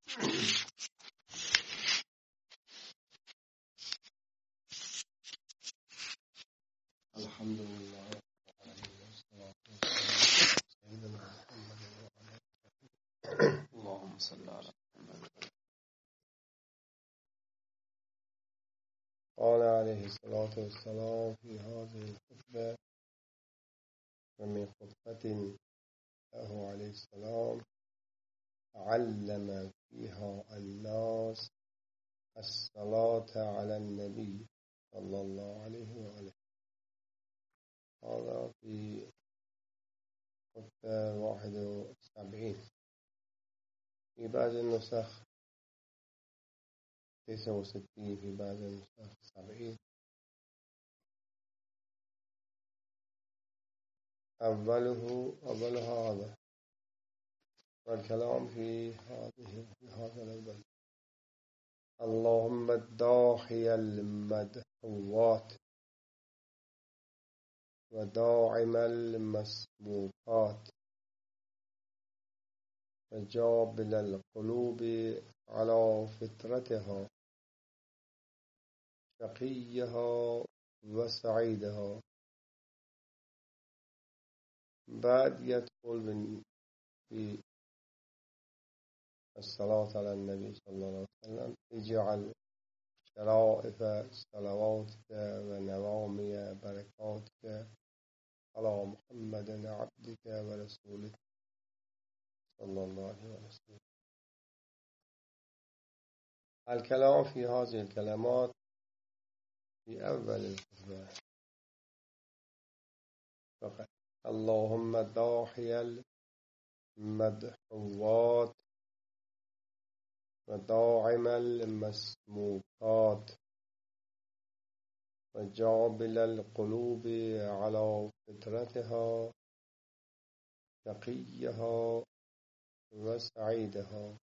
الحمد لله سيدنا محمد اللهم صل على محمد. قال عليه الصلاة والسلام في هذه الخطبة ومن خطبة له عليه السلام علم فيها الناس الصلاة على النبي صلى الله عليه وآله. هذا في خطبة 71. في بعض النسخ 69، في بعض النسخ 70. أول هذا والكلام في هذا الأول. اللهم الداحي المدحوات وداعم المسبوقات وجابل القلوب على فطرتها شقيها وسعيدها. بعد يدخل في الصلاة على النبي صلى الله عليه وسلم. اجعل شرائف صلواتك ونوامي بركاتك على محمد عبدك ورسولك صلى الله عليه وسلم. الكلام في هذه الكلمات في أول الخطبة فقط. اللهم داحي المدحوات وداعم المسموقات وجابل القلوب على فطرتها شقيها وسعيدها.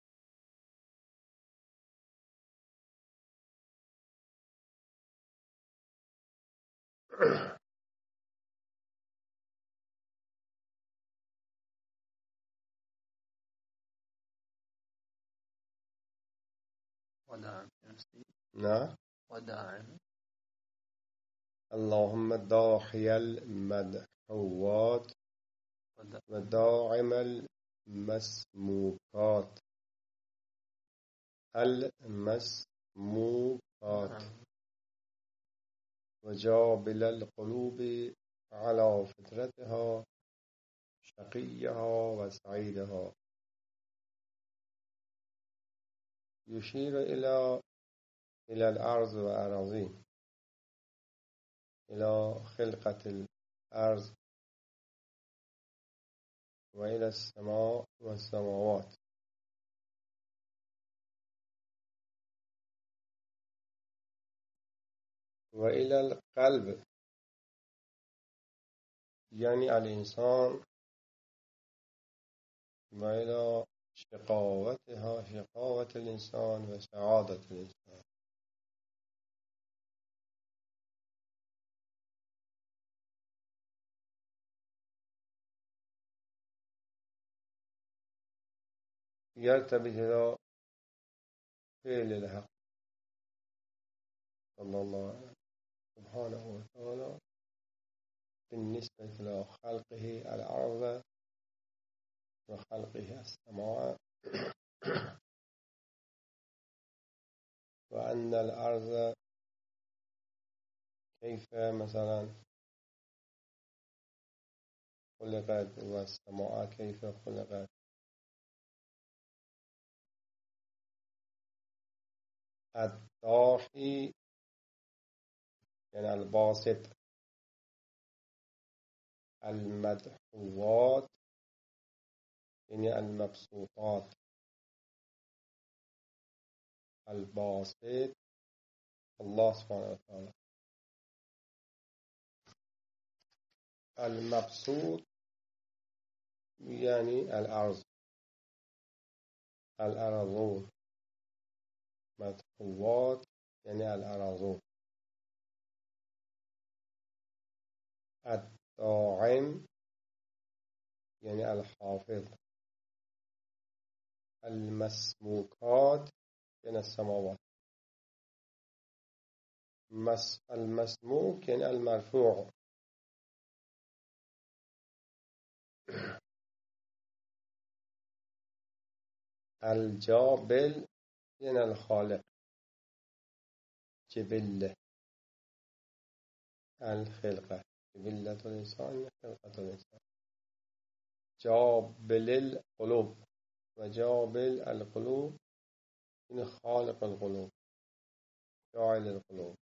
نعم. اللهم داحي المدحوات وداعم المسموقات. المسموقات وجابل القلوب على فطرتها شقيها وسعيدها. يشير إلى الأرض وأراضين، إلى خلقة الأرض وإلى السماء والسماوات. وإلى القلب، يعني الإنسان، وإلى شقاوة الإنسان وسعادة الإنسان. يرتبط إلى فعل الحق صلى الله سبحانه وتعالى بالنسبة إلى خلقه الأرض وخلقه السماء، وأن الأرض كيف مثلا خلقت والسماء كيف خلقت. الضاحي يعني الباسط، المدحوات يعني المبسوطات، الباسط الله سبحانه وتعالى، المبسوط يعني الأرض، الأراضون، مدحوات يعني الأراضون. الداعم يعني الحافظ، المسموکات من السماوات. المسموک یعنی المرفوع. الجابل یعنی الخالق، جبله، الخلقه، جبلة الانسان، خلقة الانسان. جابل القلوب و جابل القلوب این خالق القلوب، جاعل القلوب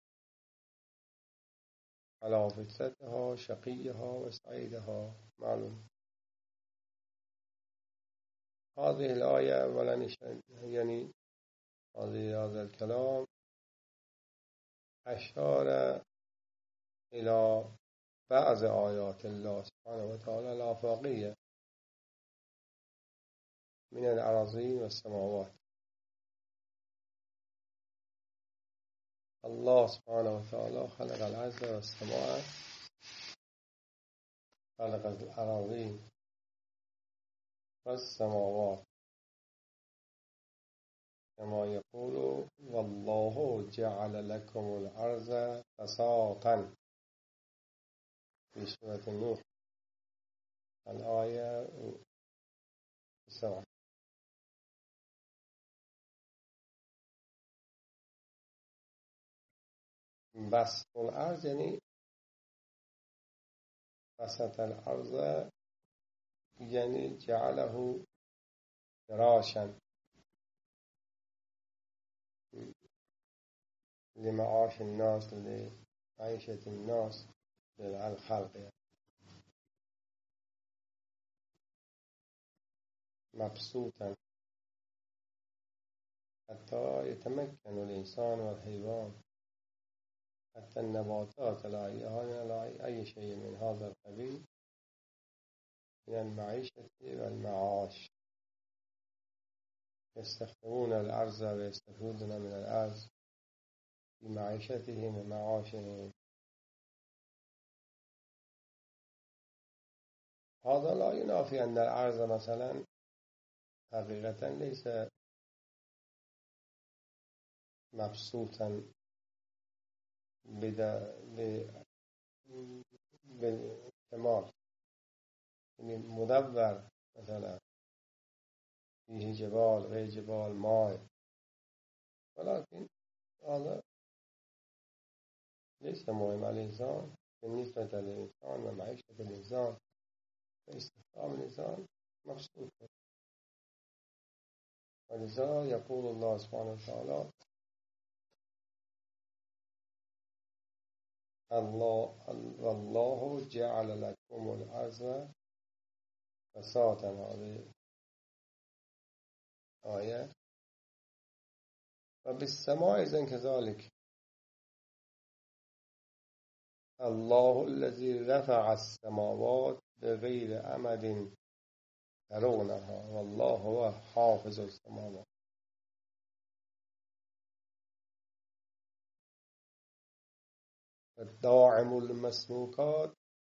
على فطرتها شقیها و سعیدها. معلوم. هذه الآية أولا يعني هذا الكلام أشار إلى بعض آيات الله سبحانه وتعالى الآفاقية من الأراضين والسماوات. الله سبحانه وتعالى خلق الأرض والسماء، خلق الأراضين والسماوات، كما يقول والله جعل لكم الأرض بساطا في سورة النور الآية 7. بسط الأرض يعني بسط الأرض يعني جعله فراشا لمعاش الناس، لعيشة الناس، للخلق يعني. مبسوطا حتى يتمكن الإنسان والحيوان، حتى النباتات لا أي شيء من هذا القبيل من المعيشة والمعاش. يستخدمون الأرض ويستفيدون من الأرض في معيشتهم ومعاشهم. هذا لا ينافي أن الأرض مثلا حقيقة ليس مبسوطا بالكمال، يعني مدور مثلا فيه جبال غير جبال ماء، ولكن هذا ليس مهم على الإنسان بالنسبة للإنسان ومعيشة الإنسان واستخدام الإنسان مبسوط. ولذا يقول الله سبحانه وتعالى والله جعل لكم الأرض بساطا. هذه آية. وبالسماء إذن كذلك. الله الذي رفع السماوات بغير عمد ترونها والله هو حافظ السماوات. الداعم المسموكات،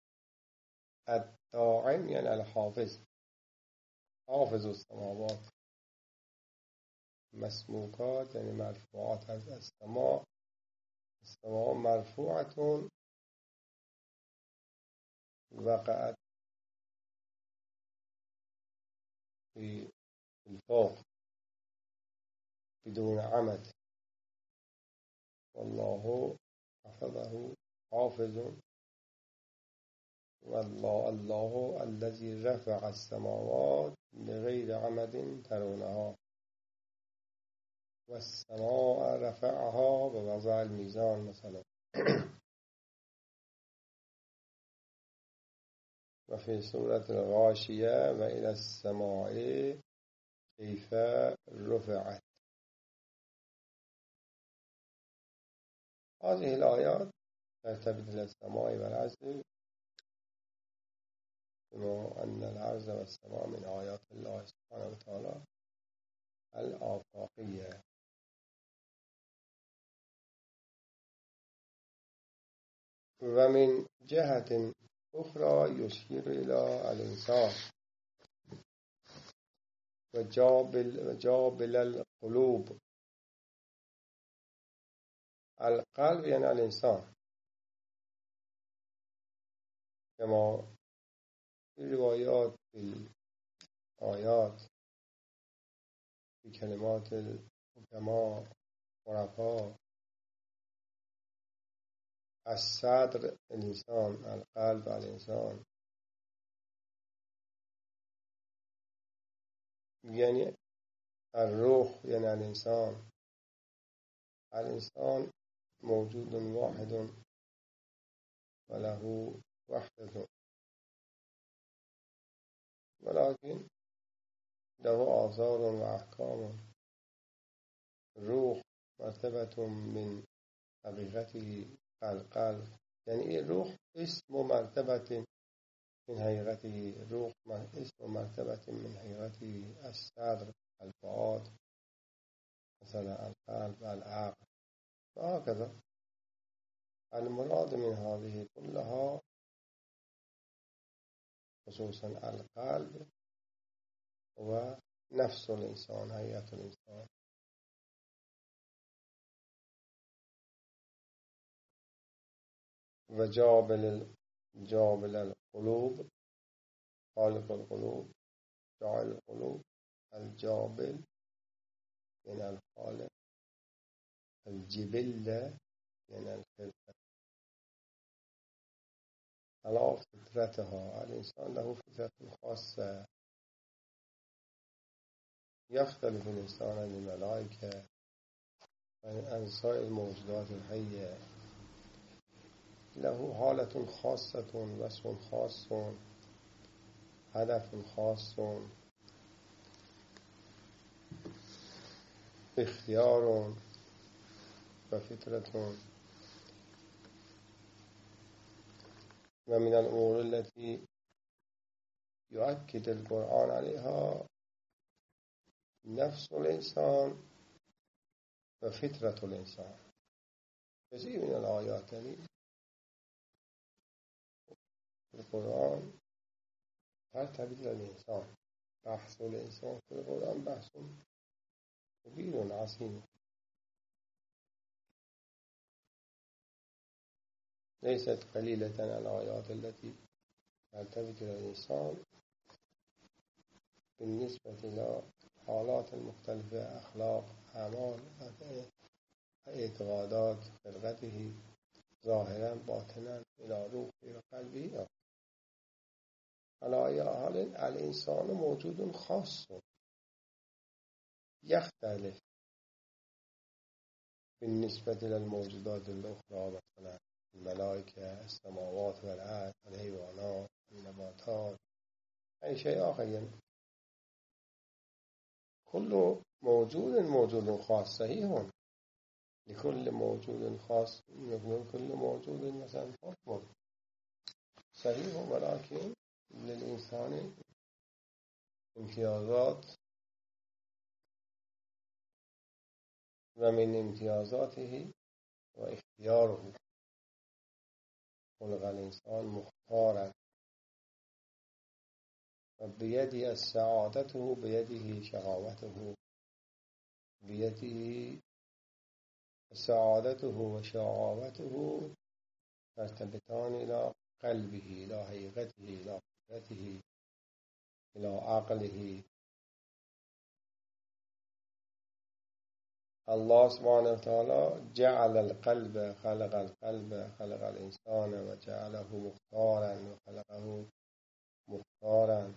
الداعم يعني الحافظ، حافظ السماوات. مسموكات يعني مرفوعات از السماء. السماء مرفوعة وقعت في الفوق بدون عمد. والله حفظه حافظ. والله الذي رفع السماوات بغير عمد ترونها والسماء رفعها بوضع الميزان مثلا. وفي سورة الغاشية وإلى السماء كيف رفعت. هذه الآيات ترتبط إلى السماء والأرض، كما أن الأرض والسماء من آيات الله سبحانه وتعالى الآفاقية. ومن جهة أخرى يشير إلى الإنسان و جابل القلوب. القلب یعنی الانسان، كما في روايات في الآيات في كلمات الحكماء عرفاء الصدر الإنسان، القلب الإنسان، يعني الروح يعني الإنسان. الإنسان موجود واحد وله وحدة، ولكن له آثار وأحكام. الروح مرتبة من حقيقته القلب، يعني الروح اسم مرتبة من حقيقته. الروح اسم مرتبة من حقيقته الصدر، الفؤاد، مثلا القلب، العقل، وهكذا. المراد من هذه كلها خصوصا القلب ونفس الإنسان، هيئة الإنسان. جابل القلوب، خالق القلوب، جاعل القلوب. الجابل يعني الخالق، الجبلة يعني الخلقة. على فطرتها، الإنسان له فطرة خاصة، يختلف الإنسان عن الملائكة عن سائر الموجودات الحية. له حالة خاصة، وصف خاص، هدف خاص، اختيار وفطرة. ومن الأمور التي يؤكد القرآن عليها نفس الإنسان وفطرة الإنسان. كثير من الآيات يعني في القرآن ترتبط الإنسان. بحث الإنسان في القرآن بحث كبير عظيم، ليست قليلة الآيات التي ترتبط الإنسان بالنسبة إلى حالات المختلفة، أخلاق، أعمال، اعتقادات، خلقته ظاهرا باطنا إلى روحه وقلبه. على أي حال الإنسان موجود خاص يختلف بالنسبة إلى الموجودات الأخرى، مثلا الملائكة، السماوات والأرض، الحيوانات، النباتات، أي شيء آخر. يعني كل موجود خاص. صحيح لكل موجود خاص، يقول كل موجود مثلا حكم صحيح، ولكن للإنسان امتيازات، ومن امتيازاته واختياره. خلق الإنسان مختارا، وبيده سعادته، بيده شقاوته، بيده سعادته وشقاوته ترتبطان إلى قلبه، إلى حقيقته، إلى فطرته، إلى عقله. الله سبحانه وتعالى جعل القلب، خلق القلب، خلق الإنسان وجعله مختارا، وخلقه مختارا.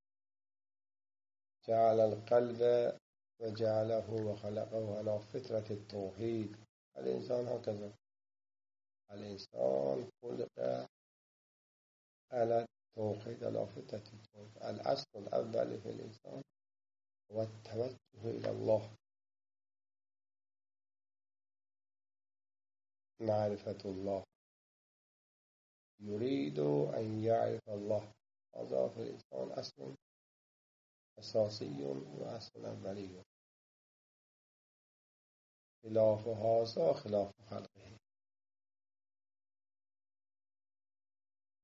جعل القلب وجعله وخلقه على فطرة التوحيد. الإنسان هكذا، الإنسان خلق على التوحيد، على فطرة التوحيد. الأصل الأول في الإنسان هو التوجه إلى الله، معرفة الله، يريد أن يعرف الله. هذا في الإنسان أصل أساسي وأصل أولي. خلاف هذا خلاف خلقه.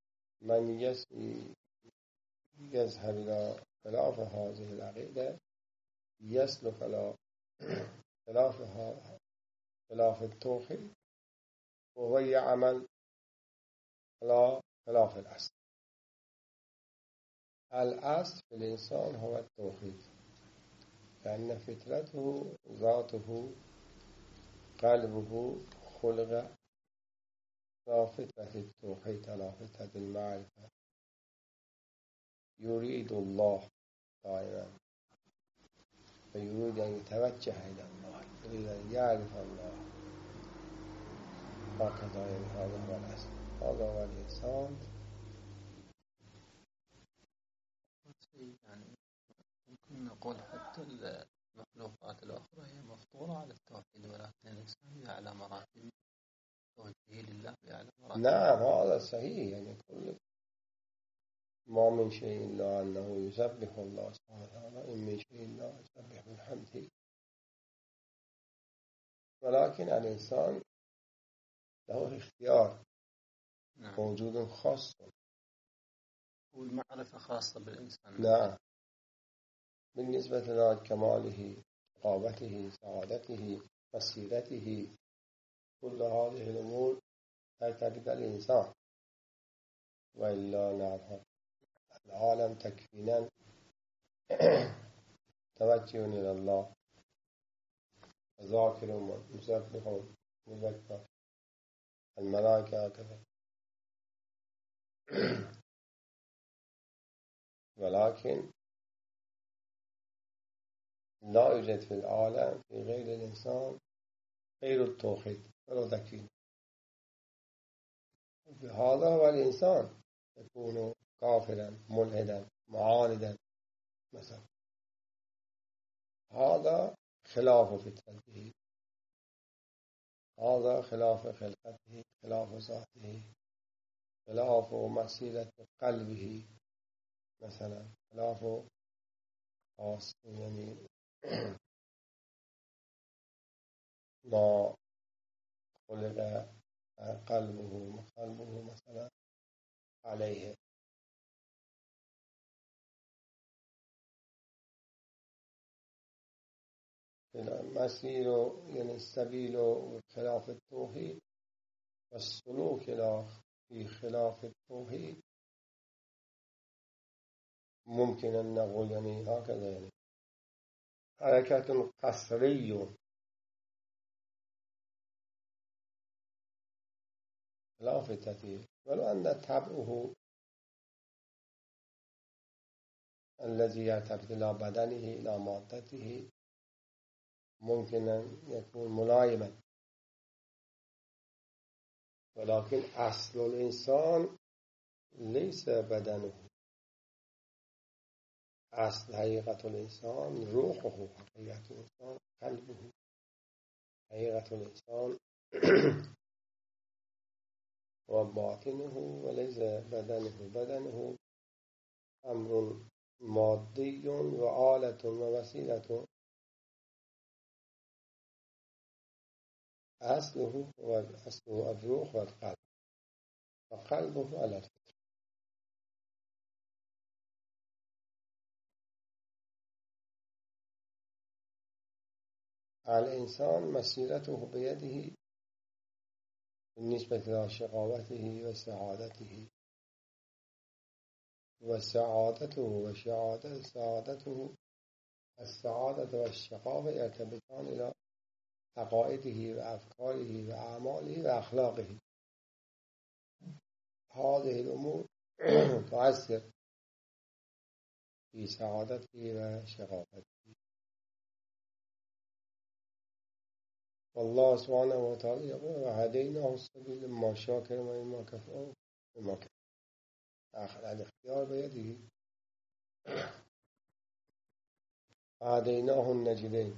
من يذهب إلى خلاف هذه العقيدة يسلك على خلاف التوحيد وهو يعمل على خلاف الأصل. الأصل في الإنسان هو التوحيد، لأن فطرته ذاته قلبه خلق على فطرة التوحيد، على فطرة المعرفة. يريد الله دائما، فيريد أن يتوجه إلى الله، يريد أن يعرف الله. هكذا هذا هو الأصل، هذا هو الإنسان. يعني ممكن نقول حتى المخلوقات الأخرى هي مفطورة على التوحيد، ولكن الإنسان على مراتب توجهه لله على مراتب. نعم هذا صحيح، يعني كل ما من شيء إلا أنه يسبح الله سبحانه وتعالى، إن من شيء إلا يسبح بحمده، ولكن الإنسان له اختيار. نعم. موجود خاص، والمعرفة خاصة بالإنسان. نعم، بالنسبة لكماله، قامته، سعادته، مسيرته، كل هذه الأمور تعتقد الإنسان. وإلا نعرف العالم تكفينا توجه إلى الله، ذاكر مسبح مذكر، الملائكة هكذا. ولكن لا يوجد في العالم في غير الإنسان غير التوحيد ولا تكفين. بهذا هو الإنسان يكون كافرا ملحدا معاندا مثلا، هذا خلاف فطرته، هذا خلاف خلقته، خلاف ذاته، خلاف مسيرة قلبه مثلا، خلاف خاص يعني ما خلق قلبه مثلا عليه. المسير يعني السبيل خلاف التوحيد، والسلوك في خلاف التوحيد ممكن أن نقول يعني هكذا، يعني حركة قصري خلاف التوحيد، ولو أن تبعه الذي يرتبط إلى بدنه إلى مادته ممكن أن يكون ملائما، ولكن أصل الإنسان ليس بدنه. أصل حقيقة الإنسان روحه، حقيقة الإنسان قلبه، حقيقة الإنسان وباطنه، وليس بدنه. بدنه أمر مادي وآلة ووسيلة، أصله الروح والقلب، وقلبه على الفطرة. الإنسان مسيرته بيده بالنسبة إلى شقاوته وسعادته، سعادته. السعادة والشقاوة يرتبطان إلى عقائده وأفكاره وأعماله وأخلاقه. هذه الأمور تؤثر في سعادته وشقاوته. والله سبحانه وتعالى يقول وهديناه السبيل إما شاكرا وإما كفورا. الاختيار بيده. وهديناه النجدين.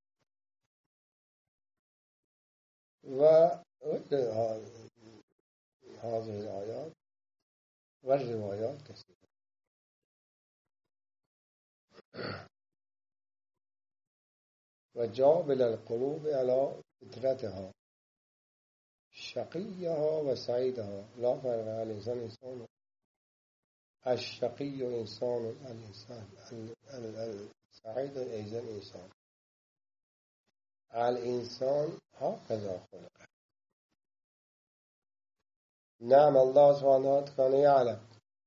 هذه الآيات والروايات كثيرة. وجابل القلوب على فطرتها، شقيها وسعيدها لا فرق. الإنسان إنسان، الشقي إنسان، الإنسان سعید ایضا انسان. الانسان هكذا خلق. نعم الله سبحانه وتعالى كان يعلم،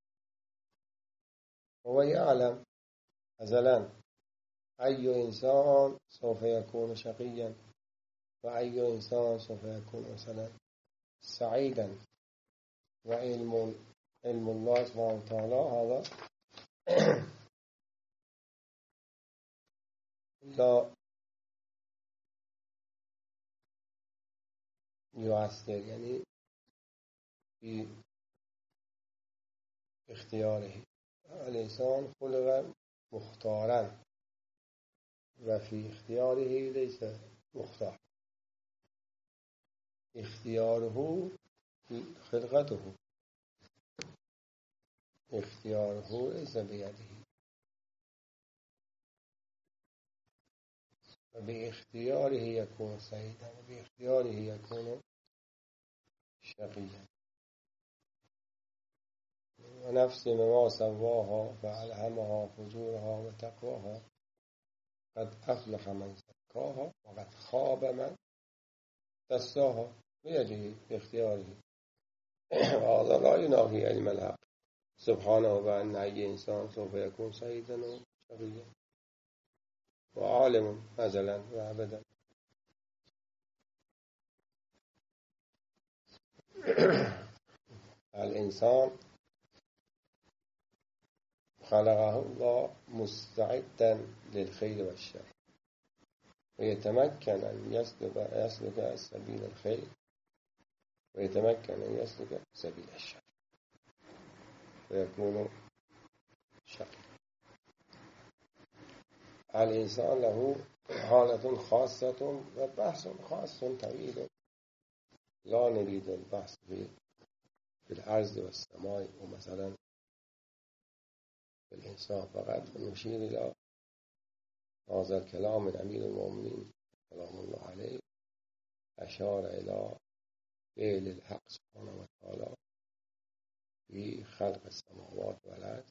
هو يعلم أزلا أي إنسان سوف يكون شقيا وأي إنسان سوف يكون مثلا سعيدا. وعلم الله سبحانه وتعالى هذا لا يؤثر، يعني في اختياره. الإنسان خلق مختارا وفي اختياره ليس مختار. اختياره خلقته، اختياره ليس بيده. وباختياره يكون سعيدا وباختياره يكون شقيا. ونفس ما سواها فألهمها فجورها وتقواها قد أفلح من زكاها وقد خاب من دساها. بيده باختياره. هذا لا ينافي علم الحق سبحانه بأن أي إنسان سوف يكون سعيدا وشقيا وعالم أزلا وأبدا. الإنسان خلقه الله مستعدا للخير والشر ويتمكن أن يسلك سبيل الخير ويتمكن أن يسلك سبيل الشر ويكون شقيا. الإنسان له حالة خاصة وبحث خاص طويل لا نريد البحث في الأرض والسماء ومثلا في الإنسان، فقط نشير إلى هذا الكلام من أمير المؤمنين سلام الله عليه. أشار إلى فعل الحق سبحانه وتعالى في خلق السماوات والأرض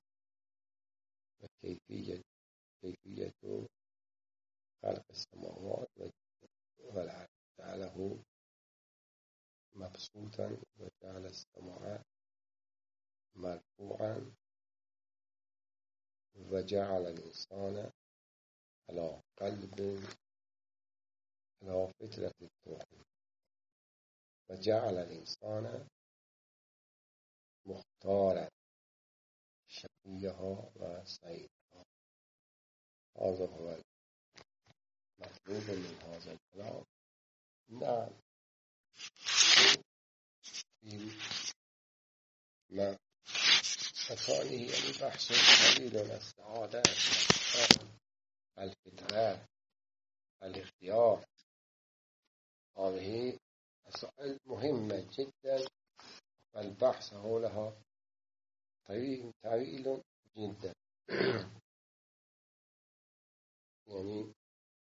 وكيفية خلق السماوات والأرض. جعله مبسوطا وجعل السماء مرفوعا وجعل الإنسان على قلب على فطرة التوحيد وجعل الإنسان مختارا شقيها وسعيدها. هذا هو المطلوب من هذا الكلام. نعم في مكانه يعني بحث طويل عن السعادة، الفطرة، الاختيار. هذه مسائل مهمة جدا والبحث حولها طويل جدا. يعني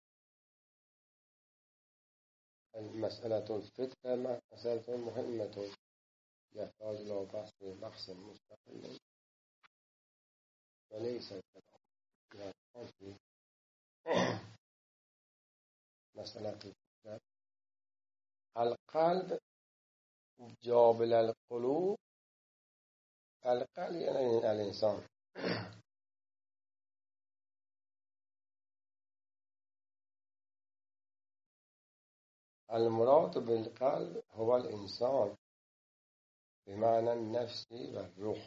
مسألة الفطرة مسألة مهمة يحتاج إلى بحث مستقل وليس كلام في مسألة الفطرة. القلب جابل القلوب. القلب يعني الإنسان. المراد بالقلب هو الإنسان بمعنى النفس والروح.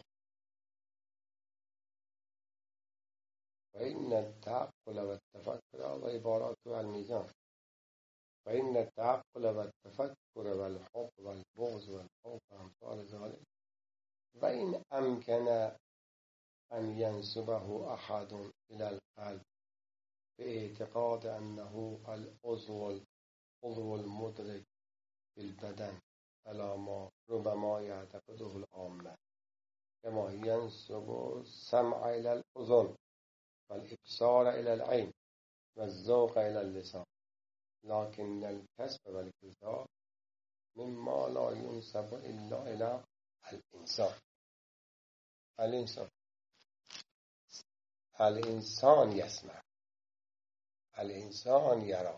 وإن التعقل والتفكر هذا عبارات عن الميزان. وإن التعقل والتفكر والحب والبغض والخوف وأمثال ذلك وإن أمكن أن ينسبه أحد إلى القلب باعتقاد أنه العضو المدرك في البدن على ما ربما يعتقده العامة، كما ينسب السمع إلى الأذن والإبصار إلى العين والذوق إلى اللسان، لكن الكسب والكتاب مما لا ينسب إلا إلى الإنسان. الإنسان يسمع الانسان یرا،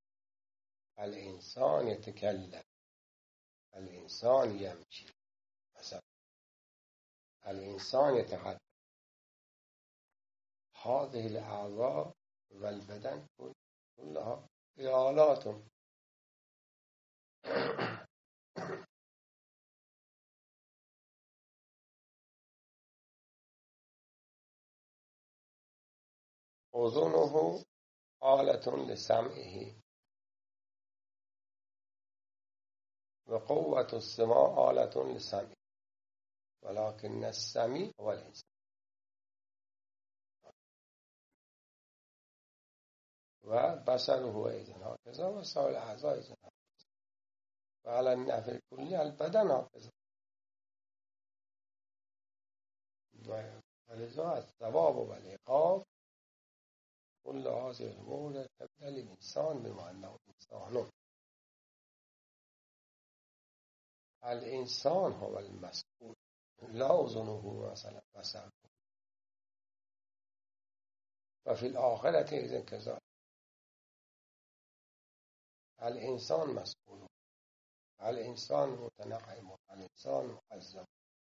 الانسان یتکلم، الانسان یمشی، مثلا الانسان یتحرک. هذه الاعضاء والبدن كلها آلات. أذنه آلة لسمعه، وقوة السماع آلة لسمعه، ولكن السميع هو الإنسان. وبصره أيضا هكذا، وسائر الأعضاء أيضا هكذا، وعلى النحو الكلي البدن هكذا. ولذا الثواب والعقاب كل هذه الأمور تبدأ الإنسان بما أنه إنسان. الإنسان هو المسؤول، لا أذنه مثلا بصره. وفي الآخرة إذن كذلك الإنسان مسؤول، الإنسان متنعم، الإنسان معزم.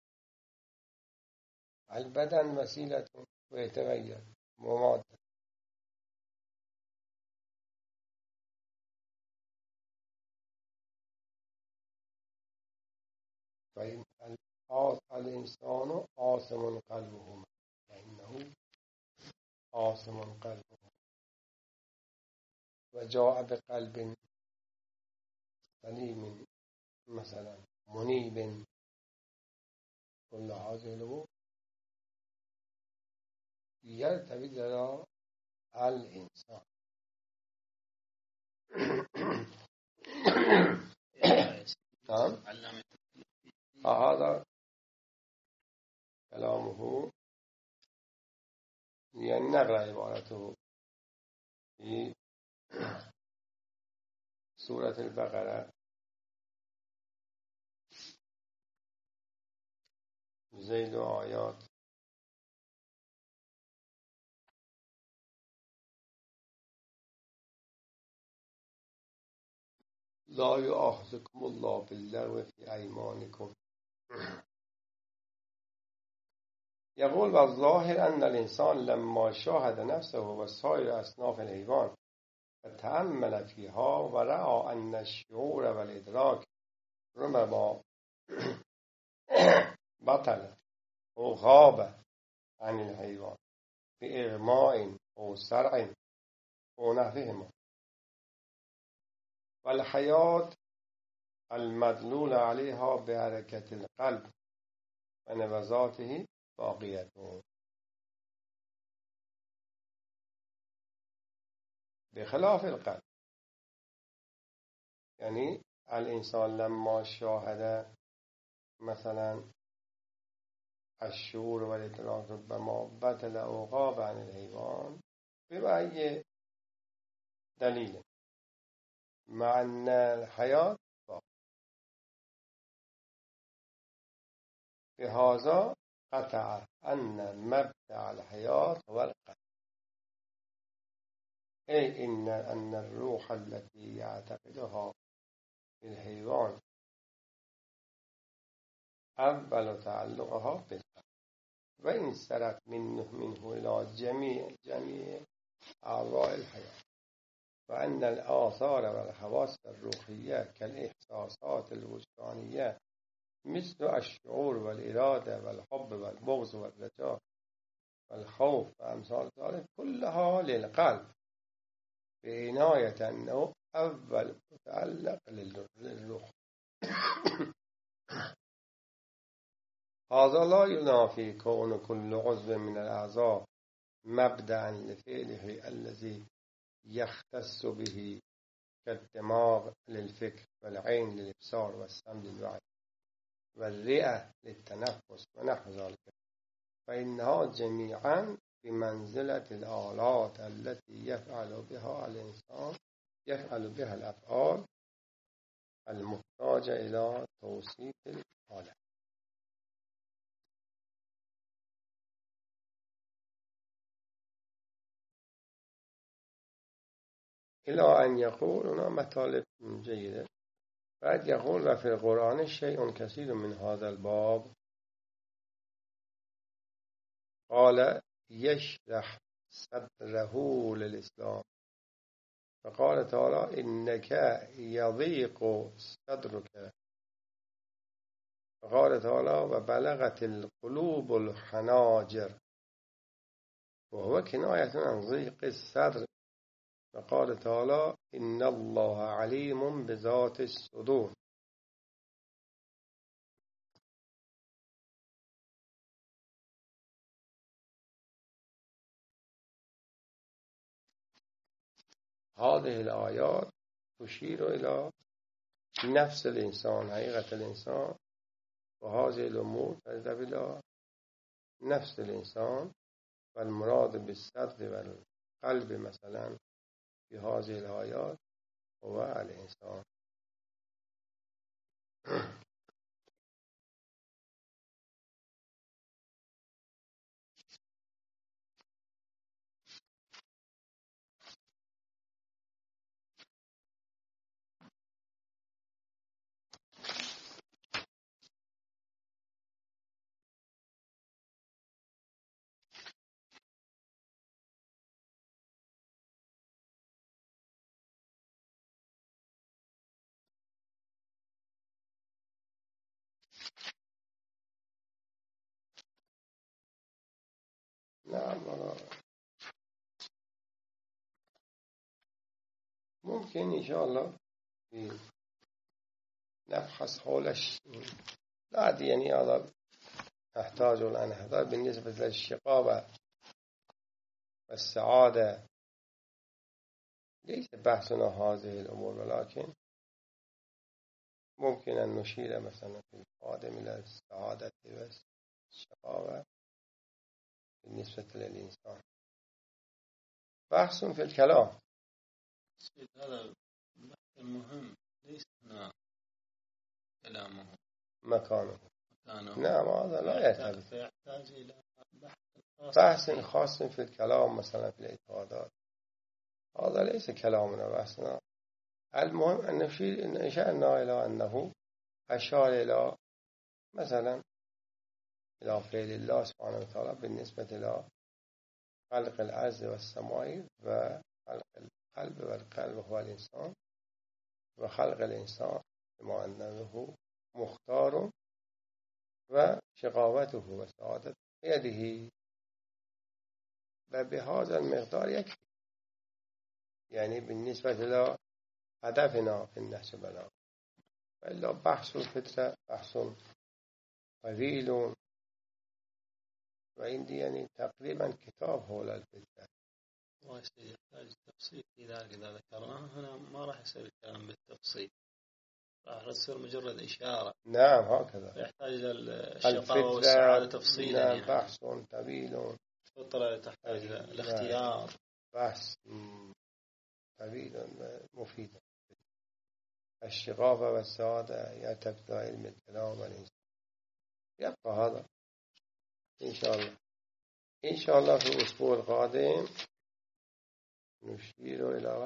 البدن وسيلة ويتغير مماد. فإن الإنسان آثم قلبه، فإنه آثم قلبه. وجاء بقلب سليم مثلا منيب. كل هذه الأمور يرتبط إلى الإنسان. نعم، هذا كلامه يعني نقرأ عبارته في سورة البقرة زيد آيات. لا يؤاخذكم الله باللغو في أيمانكم. يقول والظاهر أن الإنسان لما شاهد نفسه وسائر أصناف الحيوان وتأمل فيها ورأى أن الشعور والإدراك ربما بطل أو غاب عن الحيوان بإغماء أو سرع أو نحوهما، والحياة المدلول عليها بحركة القلب ونبضاته باقية. بخلاف القلب، يعني الإنسان لما شاهد مثلا الشعور والإدراك ربما بطل أو غاب عن الحيوان بأي دليل، مع أن الحياة باقية. بهذا قطع أن مبدأ الحياة هو القلب، أي أن الروح التي يعتقدها الحيوان أول تعلقها بالقلب، وإن سرت منه إلى جميع أعضاء الحياة. وأن الآثار والحواس الروحية كالإحساسات الوجدانية مثل الشعور والإرادة والحب والبغض والرجاء والخوف وأمثال ذلك كلها للقلب، بعناية أنه أول متعلق للروح. هذا لا ينافي كون كل عضو من الأعضاء مبدأ لفعله الذي يختص به، كالدماغ للفكر، والعين للإبصار، والسمع للوعي، والرئة للتنفس ونحو ذلك، فإنها جميعا بمنزلة الآلات التي يفعل بها الإنسان، يفعل بها الأفعال المحتاجة إلى توصيف الحالة. إلى أن يقول هنا مطالب جيدة. بعد يقول وفي القرآن شيء كثير من هذا الباب قال يشرح صدره للإسلام، فقال تعالى إنك يضيق صدرك، فقال تعالى وبلغت القلوب الحناجر، وهو كناية عن ضيق الصدر، فقال تعالى إن الله عليم بذات الصدور. هذه الآيات تشير إلى نفس الإنسان، حقيقة الإنسان، وهذه الأمور تذهب إلى نفس الإنسان، والمراد بالصدر والقلب مثلا في هذه الآيات هو الإنسان. نعم، ممكن إن شاء الله نبحث حولش. لا يعني هذا نحتاج الآن هذا بالنسبة للشقاوة والسعادة ليس بحثنا هذه الأمور، ولكن ممكن أن نشير مثلا في القادم إلى السعادة والشقاوة بالنسبة للإنسان. بحث في الكلام هذا بحث مهم، ليس هنا كلامه مكانه. نعم، هذا لا يعتبر يحتاج إلى بحث خاص في الكلام، مثلا في الاعتقادات، هذا ليس كلامنا بحثنا. المهم أن نشير إن إشارنا إلى أنه أشار إلى مثلا إلى فعل الله سبحانه وتعالى بالنسبة إلى خلق الأرض والسماء، وخلق القلب والقلب هو الإنسان، وخلق الإنسان بما أنه مختار، وشقاوته وسعادته بيده، وبهذا المقدار يكفي يعني بالنسبة إلى هدفنا في النهج البلاغي. وإلا بحث الفطرة بحث طويل، وعندي يعني تقريبا كتاب حول الفطرة. يحتاج تفصيل في ذلك. إذا ذكرناه هنا ما راح يصير الكلام بالتفصيل، راح تصير مجرد إشارة. نعم، هكذا يحتاج إلى الشقاوة والسعادة تفصيلا. نعم، يعني بحث طويل. الفطرة تحتاج إلى الاختيار، بحث طويل مفيد. الشقاوة والسعادة يعتمد على علم الكلام والإنسان. يبقى هذا إن شاء الله. إن شاء الله في الأسبوع القادم نشير إلى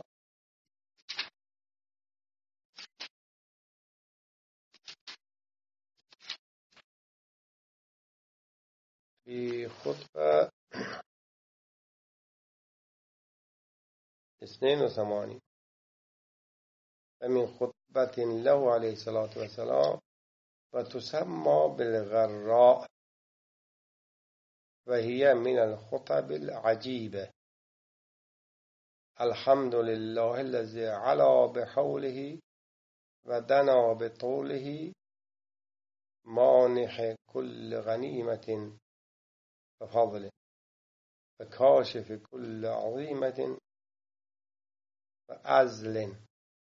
في خطبة 82 ومن خطبة له عليه الصلاة والسلام، وتسمى بالغراء، وهي من الخطب العجيبة. الحمد لله الذي علا بحوله ودنا بطوله، مانح كل غنيمة بفضله، وكاشف كل عظيمة وأزل.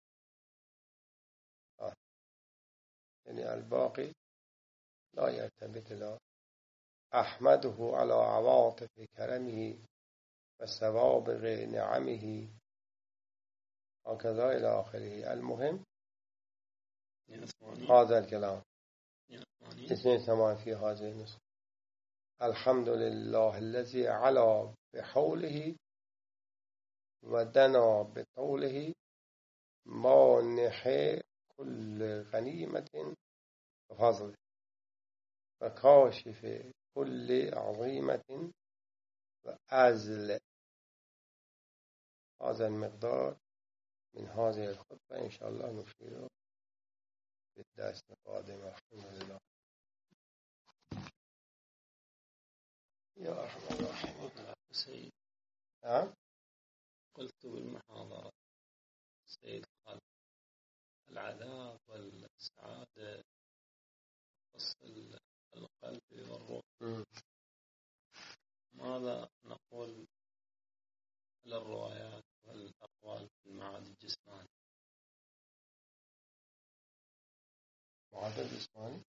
يعني الباقي لا يرتبط له. أحمده على عواطف كرمه وسوابغ نعمه، وكذا إلى آخره. المهم هذا الكلام 82 في هذه النسخة. الحمد لله الذي علا بحوله ودنا بطوله، مانح كل غنیمة وفضل وكاشف كل عظيمة وأزل. هذا المقدار من هذه الخطبة إن شاء الله نشير في الدرس القادم. الحمد لله. يا أرحم الراحمين. سيد نعم. قلت بالمحاضرة سيد قال العذاب والسعادة تصل القلب والروح. ماذا نقول للروايات والأقوال في المعاد الجسماني؟ معاد الجسماني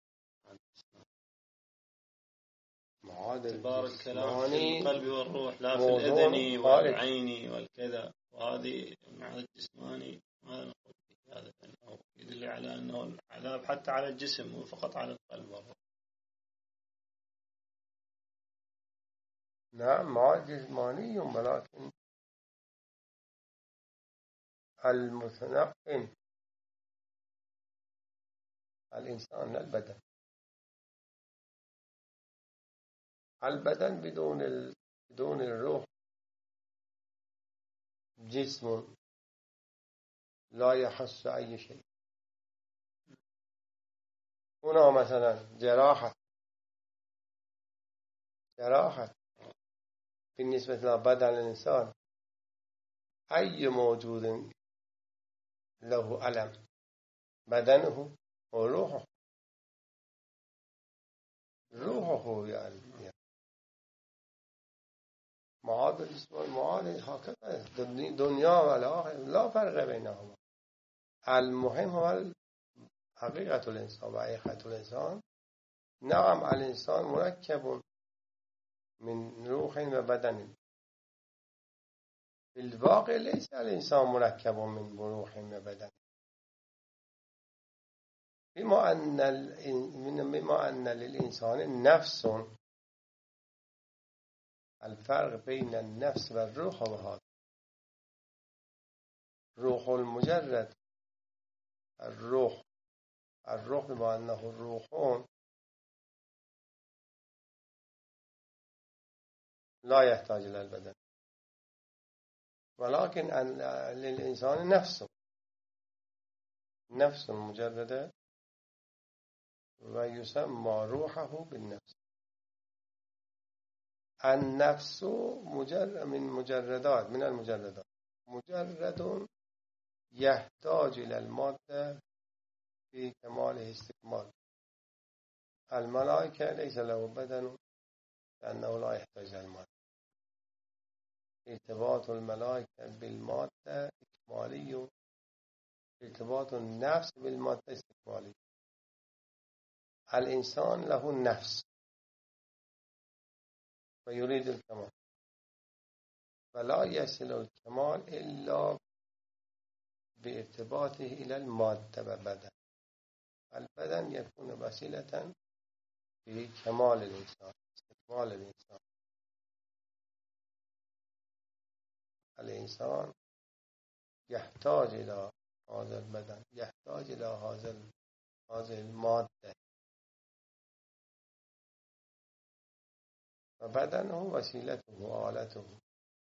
اعتبار الكلام في القلب والروح لا في موضوع الأذن والعين والكذا، وهذه المعاد الجسماني ماذا نقول فيه؟ هذا أنه يدل على أنه العذاب حتى على الجسم وفقط على القلب والروح. نعم معاد جسماني، ولكن المتنقم الإنسان البدن. البدن بدون الروح جسم لا يحس أي شيء. هنا مثلا جراحة بالنسبة لبدن الإنسان، أي موجود له ألم؟ بدنه وروحه. يعني معاد الجسم والمعاد هكذا دنيا والآخرة لا فرق بينهما. المهم هو حقيقة الإنسان وحقيقة الإنسان. نعم الإنسان مركب من روح وبدن. في الواقع ليس الإنسان مركب من روح وبدن، بما أن للإنسان نفس. الفرق بين النفس والروح هو هذا. روح المجرد، الروح بما أنه الروح لا يحتاج إلى البدن، ولكن للإنسان نفس مجردة، ويسمى روحه بالنفس. النفس من المجردات مجرد يحتاج إلى المادة في كماله استكمال. الملائكة ليس له بدن لأنه لا يحتاج إلى المادة. ارتباط الملائكة بالمادة إكمالي، ارتباط النفس بالمادة استكمالي. الإنسان له نفس ويريد الكمال، فلا يصل الكمال إلا بارتباطه إلى المادة وبدن. البدن يكون وسيلة في كمال الإنسان، استكمال الإنسان. الإنسان يحتاج إلى هذا البدن، يحتاج إلى هذه المادة، وبدنه وسيلته وآلته،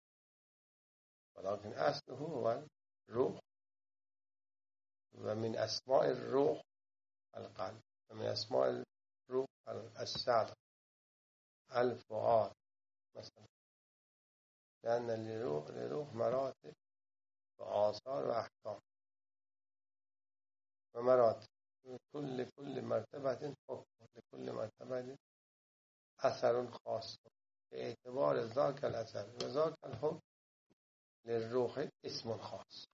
ولكن أصله هو الروح. ومن أسماء الروح القلب، ومن أسماء الروح الصدر، الفؤاد مثلا، لأن للروح مراتب وآثار وأحكام ومراتب. كل مرتبة حكم، لكل مرتبة أثر خاص باعتبار ذاك الأثر وذاك الحكم. للروح اسم خاص.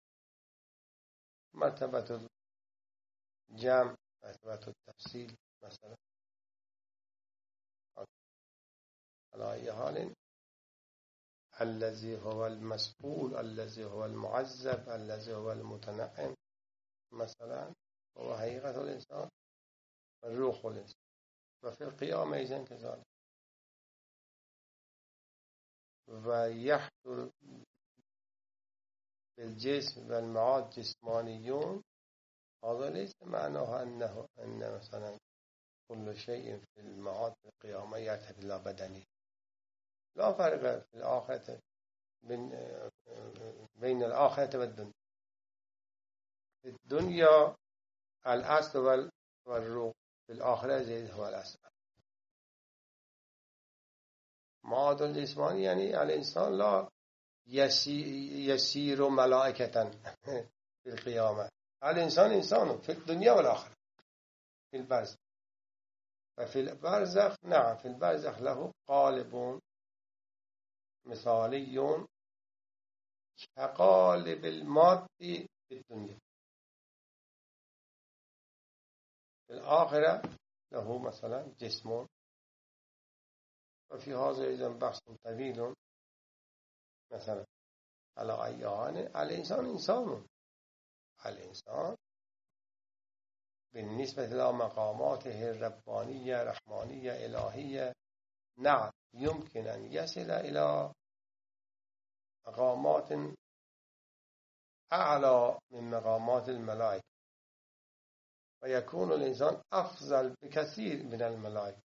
مرتبة الجمع، مرتبة التفصيل مثلا. على أي حال الذي هو المسؤول، الذي هو المعذب، الذي هو المتنعم مثلا، هو حقيقة الإنسان والروح الإنسان. وفي القيامة إذن كذلك. ويحضر الجسم والمعاد جسمانيون هذا ليس معناه أن مثلا كل شيء في المعاد في القيامة يرتبط إلى بدني. لا فرق في الآخرة بين الآخرة والدنيا. في الدنيا الأصل والروح، في الآخرة زيد هو الأصل. معاد الجسماني يعني الإنسان لا يسير ملائكة في القيامة. الإنسان إنسان في الدنيا والآخرة في البرزخ. ففي البرزخ نعم في البرزخ له قالب مثالي كقالب المادة في الدنيا. في الآخرة له مثلا جسم. وفي هذا أيضا بحث طويل مثلا على أيان الإنسان إنسان. الإنسان بالنسبة إلى مقاماته الربانية رحمانية إلهية نعم يمكن أن يصل إلى مقامات أعلى من مقامات الملائكة، ويكون الإنسان أفضل بكثير من الملائكة.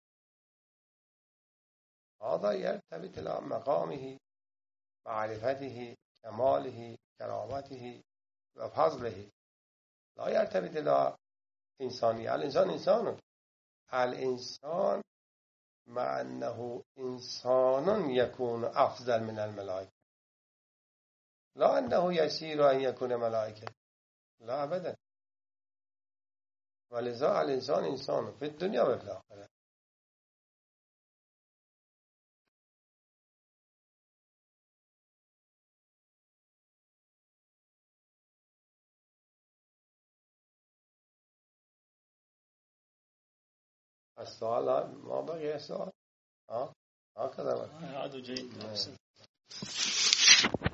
هذا يرتبط إلى مقامه معرفته كماله كرامته وفضله، لا يرتبط إلى إنسانية. الإنسان إنسان. الإنسان مع أنه إنسان يكون أفضل من الملائكة، لا أنه يسير أن يكون ملائكة، لا أبدا. ولذا الإنسان إنسان في الدنيا وفي الآخرة. السؤال ما بقي سؤال. هكذا هذا جيد.